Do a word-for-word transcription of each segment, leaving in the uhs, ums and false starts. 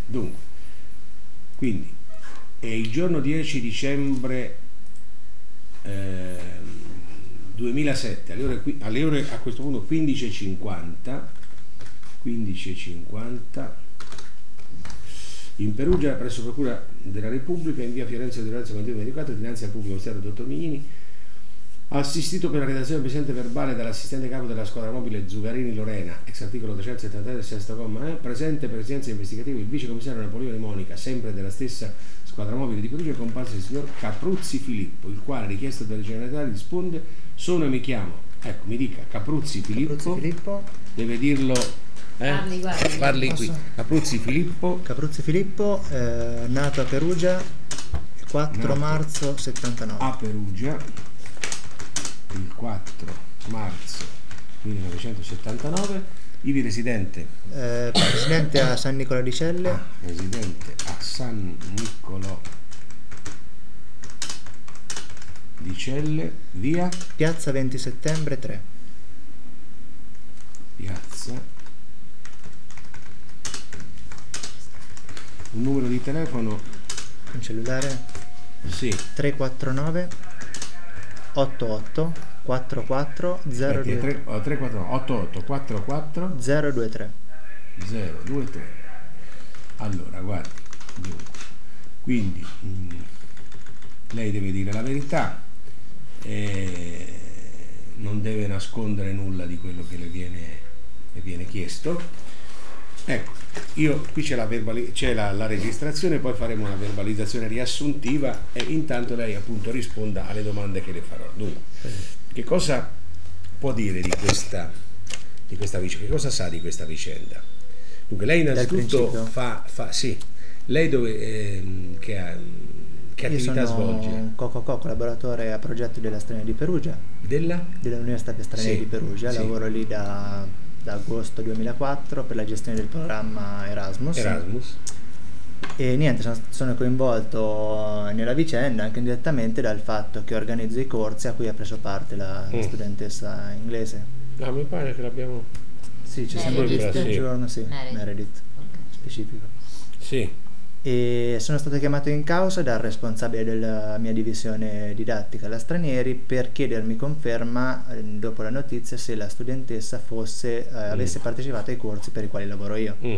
Dunque, quindi è il giorno dieci dicembre eh, duemilasette, alle ore, alle ore a questo punto quindici e cinquanta, quindici e cinquanta, in Perugia, presso Procura della Repubblica, in via Fiorenzo di Lorenzo ventiquattro, dinanzi al pubblico ministero dottor Mignini, ha assistito per la redazione del presente verbale dall'assistente capo della squadra mobile Zugarini Lorena, ex articolo trecentosettantatré del sesto comma, eh, presente presidenza investigativa il vicecommissario Napoleone Monica, sempre della stessa squadra mobile di Perugia, comparso il signor Capruzzi Filippo, il quale, richiesto dalla Generalità, risponde: sono e mi chiamo, ecco, mi dica, Capruzzi Filippo, Capruzzi Filippo. Deve dirlo, eh? Parli, guardi, Parli qui. Posso? Capruzzi Filippo. Capruzzi Filippo, eh, nato a Perugia il quattro Nato marzo settantanove. A Perugia il quattro marzo millenovecentosettantanove, ivi residente, Eh, residente a San Nicola di Celle. residente a San Niccolò di Celle, via Piazza venti settembre tre. Piazza, un numero di telefono, Un cellulare sì, tre quattro nove otto otto quattro quattro zero due tre. tre quattro otto otto quattro quattro zero due tre. zero due tre. Allora, guardi, dunque, quindi mh, lei deve dire la verità, eh, non deve nascondere nulla di quello che le viene, le viene chiesto. Ecco, io qui c'è, la, verbali- c'è la, la registrazione, poi faremo una verbalizzazione riassuntiva e intanto lei appunto risponda alle domande che le farò. Dunque, che cosa può dire di questa, di questa vicenda? Che cosa sa di questa vicenda? Dunque, lei innanzitutto fa, fa, sì, lei dove, eh, che, che attività Io sono svolge? un Cococò, collaboratore a progetto della Stranieri di Perugia, Della? dell'Università per Stranieri Sì, di Perugia. sì. Lavoro lì da, da agosto duemilaquattro per la gestione del programma Erasmus. Erasmus. E niente, sono, sono coinvolto nella vicenda anche indirettamente dal fatto che organizzo i corsi a cui ha preso parte la, la Mm. studentessa inglese. No, mi pare che l'abbiamo... Sì, ci siamo Meredith. visti un Sì. giorno, sì, Meredith. Meredith, Ok. specifico. Sì. E sono stato chiamato in causa dal responsabile della mia divisione didattica alla Stranieri per chiedermi conferma, eh, dopo la notizia, se la studentessa fosse, eh, avesse partecipato ai corsi per i quali lavoro io. Mm.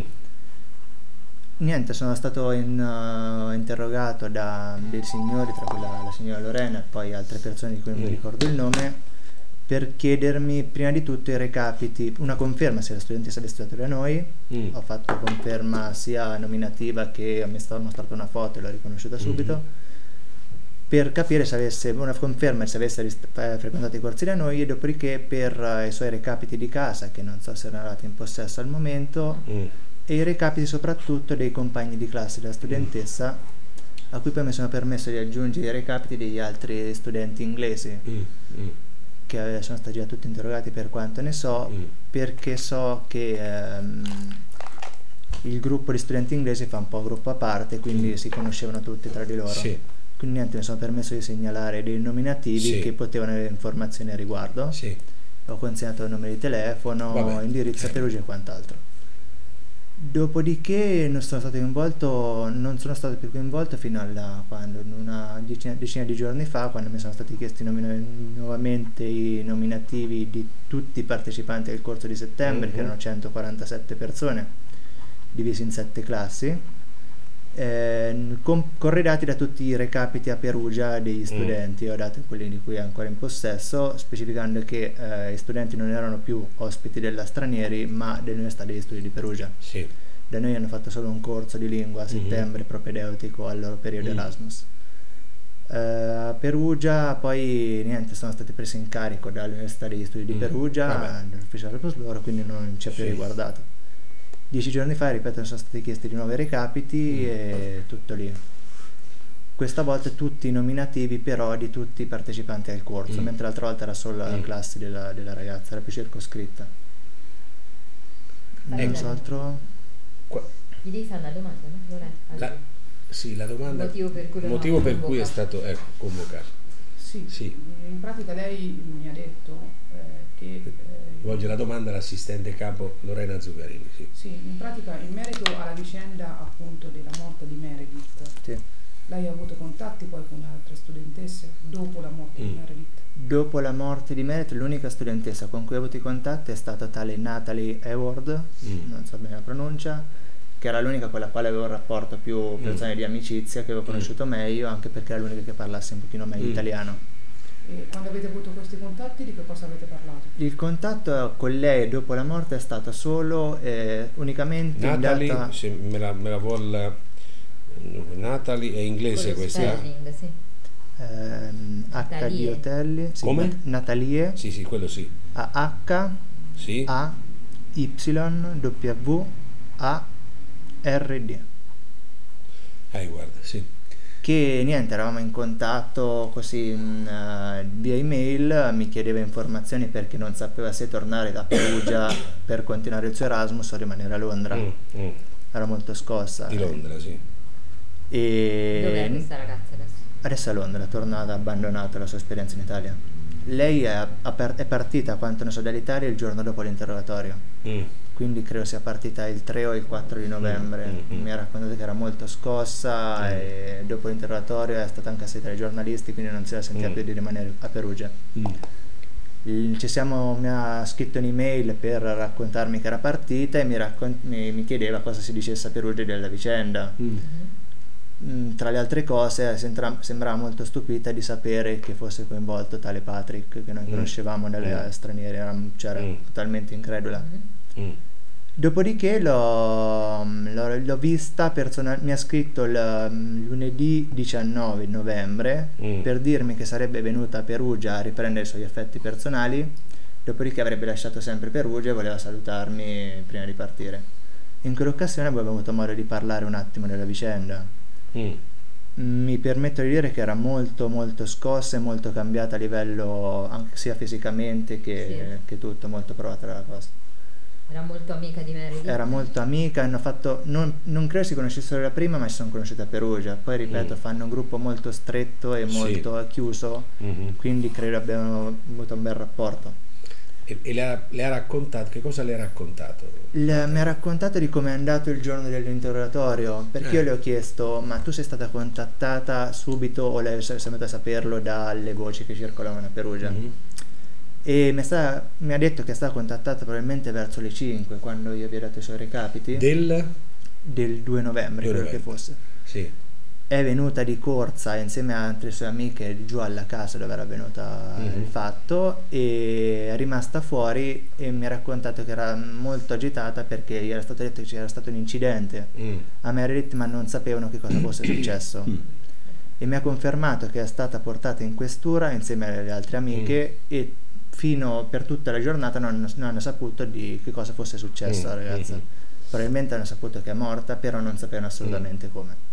Niente, sono stato in, uh, interrogato da dei signori, tra cui la, la signora Lorena e poi altre persone di cui non mi Mm. ricordo il nome, per chiedermi prima di tutto i recapiti, una conferma se la studentessa avesse studiato da noi. Mm. Ho fatto conferma sia nominativa che mi è stata mostrata una foto e l'ho riconosciuta subito, Mhm. per capire se avesse una conferma se avesse rist- eh, frequentato i corsi da noi, e dopodiché per eh, i suoi recapiti di casa, che non so se erano andati in possesso al momento, Mm. e i recapiti soprattutto dei compagni di classe della studentessa, a cui poi mi sono permesso di aggiungere i recapiti degli altri studenti inglesi, Mm. Mm. che sono stati già tutti interrogati per quanto ne so, Mm. perché so che ehm, il gruppo di studenti inglesi fa un po' gruppo a parte, quindi Mm. si conoscevano tutti tra di loro. Sì. Quindi niente, mi sono permesso di segnalare dei nominativi Sì. che potevano avere informazioni a riguardo. Sì. Ho consegnato il nome di telefono, Vabbè. indirizzo a Eh. Perugia e quant'altro. Dopodiché non sono stato coinvolto, non sono stato più coinvolto fino a quando, una decina, decina di giorni fa, quando mi sono stati chiesti nomina- nuovamente i nominativi di tutti i partecipanti al corso di settembre, Mhm. che erano centoquarantasette persone, divisi in sette classi, eh, con- corredati da tutti i recapiti a Perugia degli studenti. Ho dato quelli di cui è ancora in possesso, specificando che eh, i studenti non erano più ospiti della Stranieri, ma dell'Università degli Studi di Perugia. Sì. Da noi hanno fatto solo un corso di lingua a settembre, propedeutico al loro periodo Mm. Erasmus. Eh, a Perugia poi niente, sono stati presi in carico dall'Università degli Studi di Mm. Perugia, Vabbè. dall'ufficio del loro, quindi non ci ha più Sì. riguardato. Dieci giorni fa, ripeto, sono stati chiesti di nuovo i recapiti Mm. e tutto lì. Questa volta tutti i nominativi però di tutti i partecipanti al corso, Mm. mentre l'altra volta era solo la Mm. classe della, della ragazza, era più circoscritta. Fai Non la- so altro. Qua- Gli devi fare una domanda, no? Lorena? la, sì, la domanda... Il motivo per cui il l'hanno motivo per cui è convocato. stato ecco, convocato. Sì, Sì. in pratica lei mi ha detto eh, che eh, Volge la domanda all'assistente capo Lorena Zuccarini. Sì. Sì, in pratica in merito alla vicenda appunto della morte di Meredith, Sì. lei ha avuto contatti poi con le altre studentesse dopo la morte Mm. di Meredith? Dopo la morte di Meredith, l'unica studentessa con cui ho avuto i contatti è stata tale Natalie Hayward, Mm. non so bene la pronuncia, che era l'unica con la quale avevo un rapporto più personale di amicizia, che avevo conosciuto meglio, anche perché era l'unica che parlasse un pochino meglio Mm. italiano. E quando avete avuto questi contatti di che cosa avete parlato? Il contatto con lei dopo la morte è stato solo eh, unicamente in Natalie, data se me la, me la vuol... Natalie è inglese Con lo questa? spelling, sì. ehm, H di Natalie. Otelli, sì, Come? Nat- Natalie, Sì, sì, quello sì. A H Sì? A Y W A R D, Hayward, sì. che niente, eravamo in contatto così mh, eh, via email, mi chiedeva informazioni perché non sapeva se tornare da Perugia per continuare il suo Erasmus o rimanere a Londra. Mm, mm. Era molto scossa. Di Londra, sì. E Dov'è questa ragazza adesso? adesso è a Londra, è tornata, ha abbandonato la sua esperienza in Italia. Lei è, ha par- è partita, a quanto ne so, dall'Italia il giorno dopo l'interrogatorio, Mm. quindi credo sia partita il tre o il quattro di novembre. Mm, mm, Mi ha raccontato che era molto scossa Mm. e dopo l'interrogatorio è stata anche assistita dai giornalisti, quindi non si era sentita Mm. più di rimanere a Perugia. Mm. Il- Ci siamo, mi ha scritto un'email per raccontarmi che era partita e mi, raccon- mi, mi chiedeva cosa si dicesse a Perugia della vicenda. Mm. Mm, Tra le altre cose sembra- sembrava molto stupita di sapere che fosse coinvolto tale Patrick, che noi Mm. conoscevamo dalle Mm. straniere, era, cioè, era Mm. totalmente incredula. Mm. Dopodiché l'ho, l'ho- l'ho vista personal- mi ha scritto il mm, lunedì diciannove novembre Mm. per dirmi che sarebbe venuta a Perugia a riprendere i suoi effetti personali, dopodiché avrebbe lasciato sempre Perugia e voleva salutarmi prima di partire. In quell'occasione abbiamo avuto modo di parlare un attimo della vicenda. Mm. Mi permetto di dire che era molto molto scossa e molto cambiata a livello anche sia fisicamente che, Sì. che tutto, molto provata dalla cosa. Era molto amica di Meredith. Era molto amica, hanno fatto, non, non credo si conoscessero da prima, ma si sono conosciute a Perugia. Poi ripeto, Mm. fanno un gruppo molto stretto e Sì. molto chiuso, Mhm. quindi credo abbiano avuto un bel rapporto. E, e le, ha, le ha raccontato, che cosa le ha raccontato? Le- mi ha raccontato di come è andato il giorno dell'interrogatorio, perché Eh. io le ho chiesto: ma tu sei stata contattata subito o lei sei venuta a saperlo dalle voci che circolavano a Perugia? Mhm. E mi, è stata- mi ha detto che è stata contattata probabilmente verso le cinque, quando io vi ho dato i suoi recapiti, Del? del due novembre, due credo che novembre. fosse. Sì. È venuta di corsa insieme a altre sue amiche giù alla casa dove era avvenuta Mhm. il fatto, e è rimasta fuori e mi ha raccontato che era molto agitata perché gli era stato detto che c'era stato un incidente Mm. a Meredith, ma non sapevano che cosa fosse successo. E mi ha confermato che è stata portata in questura insieme alle altre amiche e fino per tutta la giornata non, non hanno saputo di che cosa fosse successo alla Mm, ragazza. mhm. Probabilmente hanno saputo che è morta, però non sapevano assolutamente come.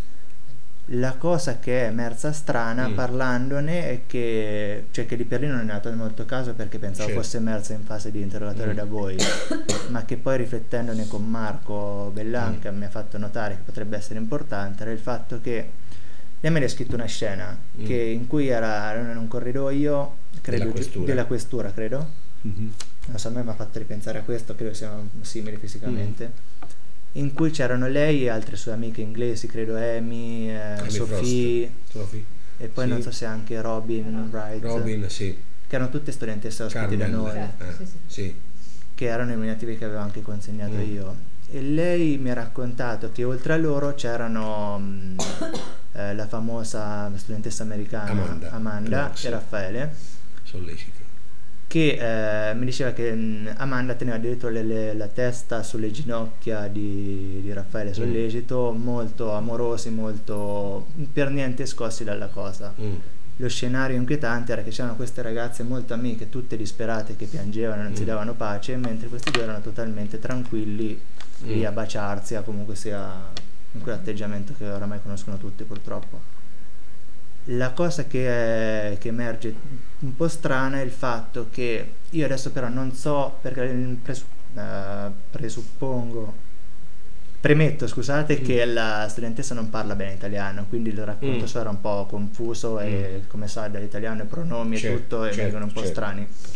La cosa che è emersa strana Mm. parlandone è che, cioè che lì per lì non è andato molto caso perché pensavo Certo. fosse emersa in fase di interrogatorio Mm. da voi, ma che poi riflettendone con Marco Bellanca Mm. mi ha fatto notare che potrebbe essere importante era il fatto che lei me l'ha scritto una scena Mm. che, in cui era era in un corridoio, credo, Della questura. della questura, credo. Mhm. Non so, a me mi ha fatto ripensare a questo, credo siano simili fisicamente. Mm. In cui c'erano lei e altre sue amiche inglesi, credo Amy, eh, Amy Sophie, Frost. Sophie. e poi Sì. non so se anche Robin Wright, Robin, sì. che erano tutte studentesse ospiti da Carmen. noi, Certo, Eh, sì, sì. sì. che erano i nominativi che avevo anche consegnato Mm. io. E lei mi ha raccontato che oltre a loro c'erano mh, eh, la famosa studentessa americana Amanda. Amanda Knox. e Raffaele, Sollecito. che eh, mi diceva che mh, Amanda teneva dietro le- le- la testa sulle ginocchia di, di Raffaele Sollecito, molto amorosi, molto per niente scossi dalla cosa. Mm. Lo scenario inquietante era che c'erano queste ragazze molto amiche, tutte disperate, che piangevano e non si Mm. davano pace, mentre questi due erano totalmente tranquilli lì Mm. a baciarsi, a comunque sia in quell'atteggiamento che oramai conoscono tutti purtroppo. La cosa che, è- che emerge un po' strana è il fatto che io adesso però non so, perché presu- eh, presuppongo, premetto scusate, Mm. che la studentessa non parla bene italiano, quindi il racconto Mm. suo era un po' confuso e Mm. come sa dall'italiano i pronomi Certo, e tutto e certo, vengono un po' certo. strani.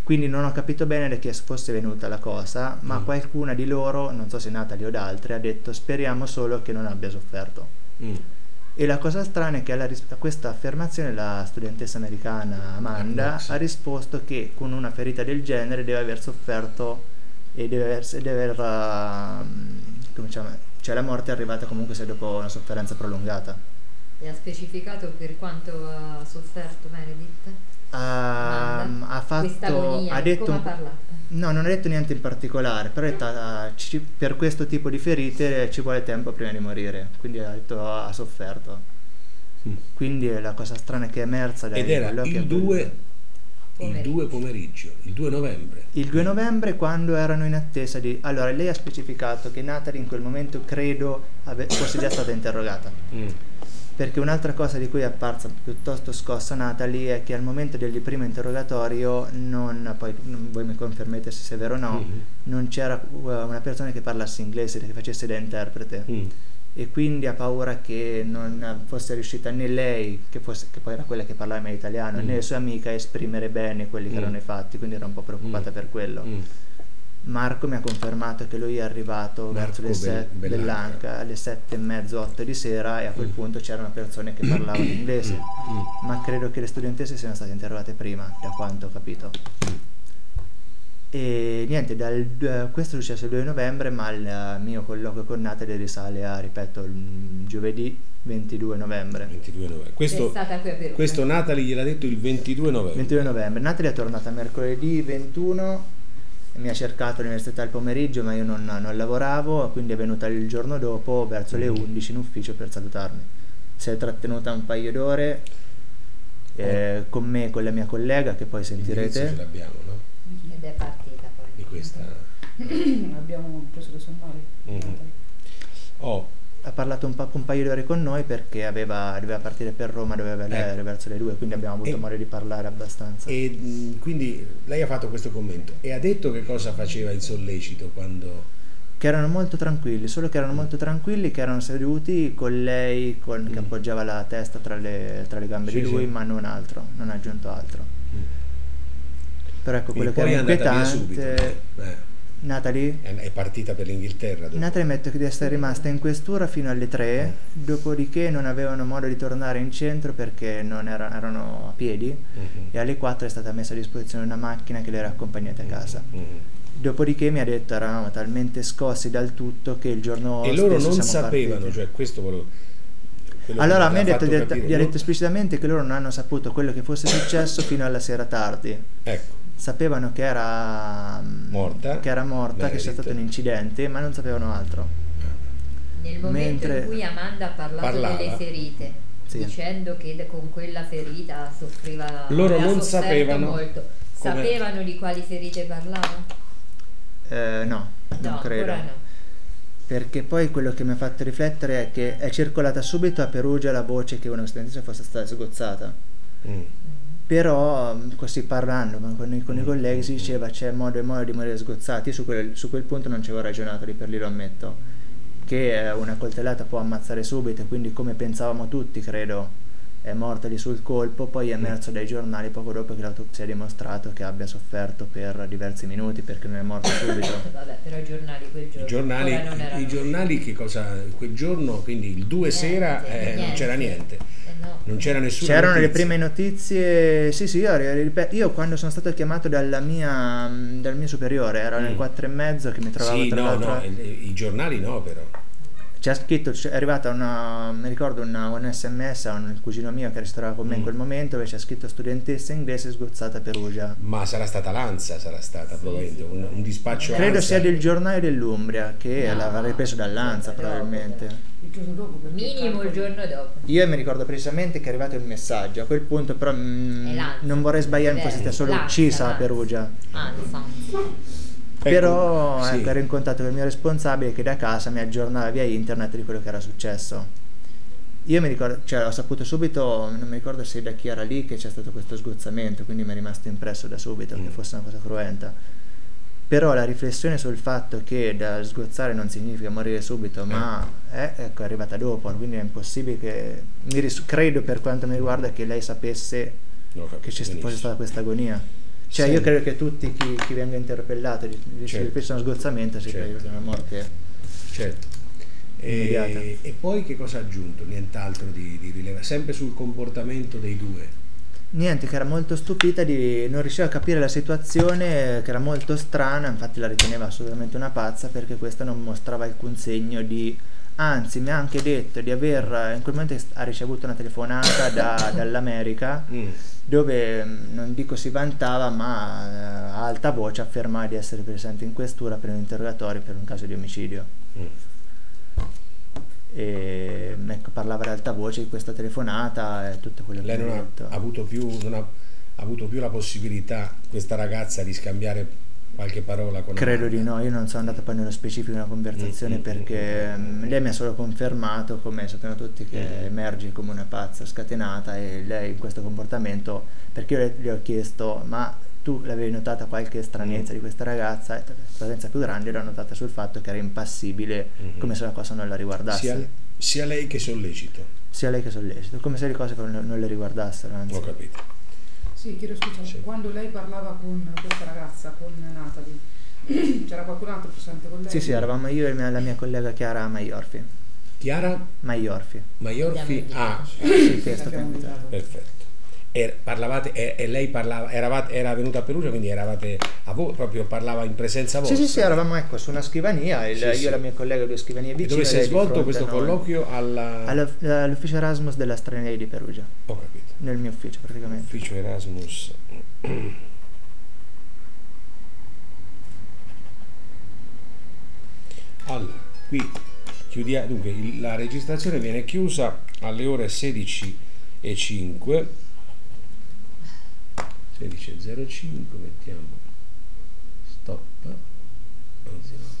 Quindi non ho capito bene da chi fosse venuta la cosa, ma Mm. qualcuna di loro, non so se Natalie o da altri, ha detto speriamo solo che non abbia sofferto. Mm. E la cosa strana è che alla ris- a questa affermazione la studentessa americana Amanda Knox. ha risposto che con una ferita del genere deve aver sofferto e deve aver, deve aver ehm, come diciamo, cioè la morte è arrivata comunque se dopo una sofferenza prolungata. E ha specificato per quanto ha sofferto Meredith? Ha, Amanda? ha Questa fatto agonia, ha detto come un ha po'- parlato? no, non ha detto niente in particolare, però ha detto, ah, ci- per questo tipo di ferite ci vuole tempo prima di morire, quindi ha detto ah, ha sofferto. Mm. Quindi la cosa strana che è emersa dai Ed era colloqui il è quello. due, il Pomeriggio. due pomeriggio, il due novembre. Il due novembre, quando erano in attesa di... Allora, lei ha specificato che Natalie in quel momento credo ave- fosse già stata interrogata. Mm. Perché un'altra cosa di cui è apparsa piuttosto scossa Natalie è che al momento del primo interrogatorio non, poi non- voi mi confermate se sia vero o no, Mhm. non c'era uh, una persona che parlasse inglese, che facesse da interprete. Mm. E quindi ha paura che non fosse riuscita né lei, che, fosse, che poi era quella che parlava meglio italiano, Mm. né la sua amica a esprimere bene quelli che Mm. erano i fatti, quindi era un po' preoccupata Mm. per quello. Mm. Marco mi ha confermato che lui è arrivato Marco verso le Bel- sette Bellanca. Bellanca, alle sette e mezzo, otto di sera, e a quel Mm. punto c'erano persone che parlavano inglese, Mm. ma credo che le studentesse siano state interrogate prima, da quanto ho capito. E niente, dal, eh, questo è successo il due novembre, ma il eh, mio colloquio con Natalie risale a, ripeto, il giovedì ventidue novembre. ventidue novembre. È Questo, stata qui a Perugia. questo Natalie gliel'ha detto il ventidue novembre. ventidue novembre. Natalie è tornata mercoledì ventuno, e mi ha cercato all'università il pomeriggio, ma io non, non lavoravo, quindi è venuta il giorno dopo verso le Mhm. undici in ufficio per salutarmi. Si è trattenuta un paio d'ore eh, con me, con la mia collega, che poi L'indirizzo ce sentirete. l'abbiamo, no? Ed è partita poi. Di questa. Abbiamo preso le sommari. Mhm. Oh, Ha parlato un, po', un paio d'ore con noi perché aveva, doveva partire per Roma, doveva l'aereo Ecco. verso le due, quindi abbiamo avuto E- modo di parlare abbastanza. e mh, quindi lei ha fatto questo commento e ha detto che cosa faceva il sollecito quando... Che erano molto tranquilli, solo che erano molto tranquilli, che erano seduti con lei con, che Mm. appoggiava la testa tra le, tra le gambe Sì, di lui, sì. ma non altro, non ha aggiunto altro. Però ecco, Quindi quello che poi era è andata via subito. inquietante, Eh, Natalie? è è partita per l'Inghilterra dopo. Natalie amette di essere rimasta in questura fino alle tre, dopodiché non avevano modo di tornare in centro perché non era- erano a piedi, Mhm. e alle quattro è stata messa a disposizione una macchina che le era accompagnata a casa. Mhm. Dopodiché mi ha detto eravamo talmente scossi dal tutto che il giorno E loro stesso non siamo sapevano, partiti. cioè questo volevo... quello che Allora a mi me ha detto, fatto diretta- capire, gli ha no? detto esplicitamente che loro non hanno saputo quello che fosse successo fino alla sera tardi. Ecco, Sapevano che era Morta. che era morta, che c'è Meredith. stato un incidente, ma non sapevano altro. Nel momento Mentre- in cui Amanda ha parlato Parlava. delle ferite, Sì. dicendo che de- con quella ferita soffriva, Loro aveva non sofferto sapevano molto, come- sapevano di quali ferite parlava? Eh, no, non No, credo. ancora no. Perché poi quello che mi ha fatto riflettere è che è circolata subito a Perugia la voce che una studentessa fosse stata sgozzata. Mm. Però mh, così parlando con, con i, con i Mm, colleghi si mm, diceva c'è modo e modo di morire sgozzati. Io su quel, su quel punto non ci avevo ragionato, lì per lì lo ammetto, che eh, una coltellata può ammazzare subito, e quindi come pensavamo tutti credo è morta lì sul colpo. Poi è emerso dai giornali poco dopo che l'autopsia ha dimostrato che abbia sofferto per diversi minuti, perché non è morta subito. Vabbè, però i giornali quel giorno I giornali, ancora non erano i giornali che cosa quel giorno, quindi il due Niente, sera eh, non niente. c'era niente, Eh no. non c'era nessuna C'erano le notizia. prime notizie, sì sì, io, ripeto, io quando sono stato chiamato dalla mia, dal mio superiore, ero alle Mm. quattro e mezzo che mi trovavo Sì, tra no, l'altro, no, i, i giornali no però. c'è scritto, c'è- è arrivata una, mi ricordo una, un sms a un cugino mio che si trovava con me in Mm. quel momento, dove c'è scritto studentessa inglese sgozzata a Perugia. Ma sarà stata l'ANSA, sarà stata probabilmente un, un dispaccio Credo ANSA. sia del giornale dell'Umbria, che No, l'aveva ripreso dall'Anza il giorno dopo, probabilmente. Il giorno dopo. perché minimo il calcoli- giorno dopo. Io mi ricordo precisamente che è arrivato il messaggio, a quel punto però mm, È l'Ansa. non vorrei sbagliarmi, forse sia solo L'Ansa, uccisa a l'Ansa. Perugia. Anza. Ecco, Però sì. ecco, ero in contatto con il mio responsabile che da casa mi aggiornava via internet di quello che era successo. Io mi ricordo, cioè ho saputo subito, non mi ricordo se da chi era lì, che c'è stato questo sgozzamento, quindi mi è rimasto impresso da subito Mm. che fosse una cosa cruenta. Però la riflessione sul fatto che da sgozzare non significa morire subito, ma è, ecco, è arrivata dopo, quindi è impossibile che... Mi ris- credo, per quanto mi riguarda, che lei sapesse No, ho capito che ci fosse benissimo. stata questa agonia. Cioè Senti. io credo che tutti chi, chi venga interpellato di, di Certo. questo sgozzamento si Certo. crede che è una morte Certo. immediata. E, e poi che cosa ha aggiunto? Nient'altro di, di rilevante, sempre sul comportamento dei due. Niente, che era molto stupita, di non riusciva a capire la situazione, che era molto strana, infatti la riteneva assolutamente una pazza perché questa non mostrava alcun segno di... Anzi, mi ha anche detto di aver, in quel momento ha ricevuto una telefonata da- dall'America Mm. dove mh, non dico si vantava, ma eh, a alta voce affermava di essere presente in questura per un interrogatorio per un caso di omicidio. Mm. E ecco, parlava ad alta voce di questa telefonata e tutto quello che Lei mi non ha ha detto. avuto più, non ha, ha avuto più la possibilità, questa ragazza, di scambiare qualche parola con Credo Amanda? di no, io non sono andato poi nello specifico di una conversazione Mm, mm, perché mm, lei mi ha solo confermato, come sappiamo tutti, che Mm. emerge come una pazza scatenata e lei in questo comportamento, perché io le, le ho chiesto ma tu l'avevi notata qualche stranezza Mm. di questa ragazza? E la stranezza più grande l'ho notata sul fatto che era impassibile, Mhm. come se la cosa non la riguardasse. Sia, sia lei che sollecito. Sia lei che sollecito, come se le cose non, non le riguardassero, anzi. Ho capito. Sì, chiedo scusa, Sì. quando lei parlava con questa ragazza, con Natalie, c'era qualcun altro presente con lei? Sì, sì, eravamo io e mia- la mia collega Chiara Maiorfi. Chiara Maiorfi. Maiorfi. Ah, Sì, Sì, che è stata l'abbiamo invitata. invitato. perfetto. E parlavate, e, e lei parlava, eravate, era venuta a Perugia, quindi eravate a voi, proprio parlava in presenza Sì, vostra? sì, sì, eravamo ecco su una scrivania, il- Sì, io sì. e la mia collega due scrivanie E vicine. dove si è lei di svolto fronte questo a noi. colloquio? Alla... All'off- all'ufficio Erasmus della Stranieri di Perugia, Ho capito. nel mio ufficio praticamente. Ufficio Erasmus. Allora, qui chiudiamo. Dunque, il- la registrazione viene chiusa alle ore sedici e cinque. sedici e zero cinque, mettiamo stop. Anzi, no.